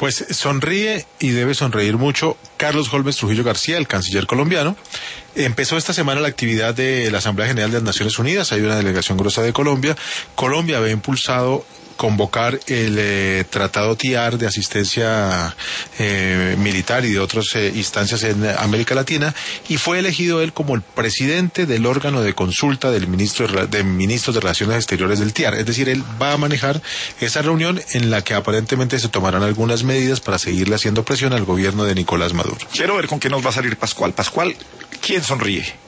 Pues sonríe y debe sonreír mucho Carlos Holmes Trujillo García, el canciller colombiano. Empezó esta semana la actividad de la Asamblea General de las Naciones Unidas. Hay una delegación gruesa de Colombia. Colombia había impulsado convocar el Tratado TIAR de asistencia militar y de otras instancias en América Latina, y fue elegido él como el presidente del órgano de consulta del de ministros de Relaciones Exteriores del TIAR. Es decir, él va a manejar esa reunión en la que aparentemente se tomarán algunas medidas para seguirle haciendo presión al gobierno de Nicolás Maduro. Quiero ver con qué nos va a salir Pascual. Pascual, ¿quién sonríe?